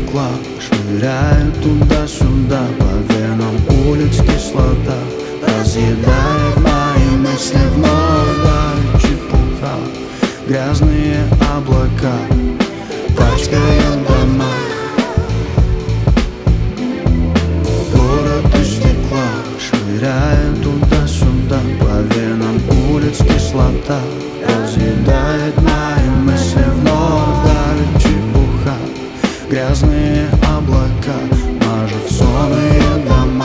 стекла швыряет туда-сюда, по венам улиц кислота разъедает мои мысли вновь. Да, чепуха, грязные облака пачкают дома. Город из стекла швыряет туда-сюда, по венам улиц кислота разъедает мои мысли вновь. Да, чепуха, грязные облака мажут сонные дома.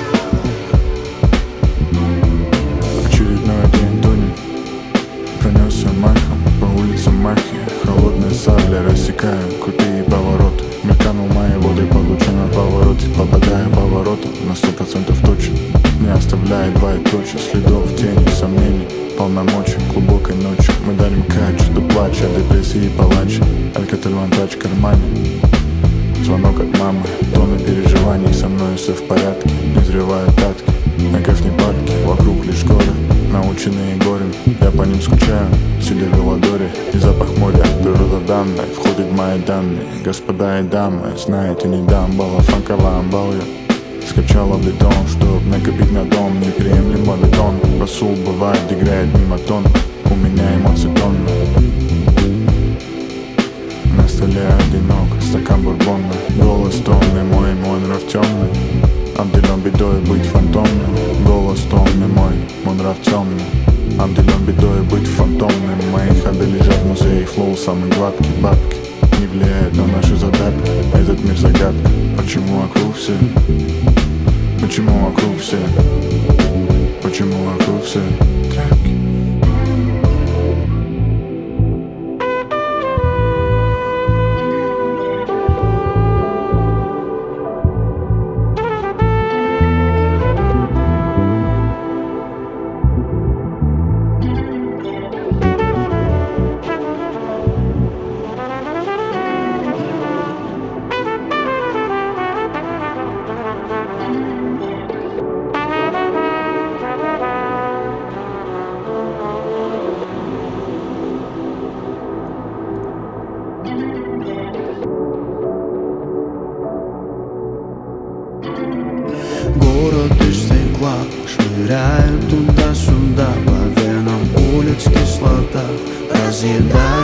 Очередной день тонет, пронесся махом по улицам Махи. Холодная сабля рассекая крутые повороты. Мельканул мои воды, получен от повороте, попадая поворотом на 100% точно, не оставляя двоеточие следов, тени, сомнений, полномочий глубокой ночью. Мы дарим кач, до плача, депрессии и палачи, Алькатель-Вантач в кармане. Звонок от мамы, тонны переживаний, со мной все в порядке, не взрывают татки, на кайф не падки, вокруг лишь горы, наученные горем, я по ним скучаю, сидя в Велодоре, и запах моря, природа данная, входит в мои данные, господа и дамы, знаете, не дам балафанкова амбалью. Скачала бетон, чтоб накопить на дом, неприемлемо бетон, посул бывает, играет мимо тон, у меня эмоций тонна. На столе одинок, стакан бурбона, голос томный мой нрав темный, обделен бедой быть фантомным. Голос томный мой нрав темный, обделен бедой быть фантомным. Мои ходы лежат в музее, флоу самый гладкий, бабки не влияет на наши задатки. Этот мир загадка, почему вокруг все? Почему вокруг все? Почему вокруг все крепкие? Город из стекла швыряет туда-сюда, по венам улиц кислота разъедает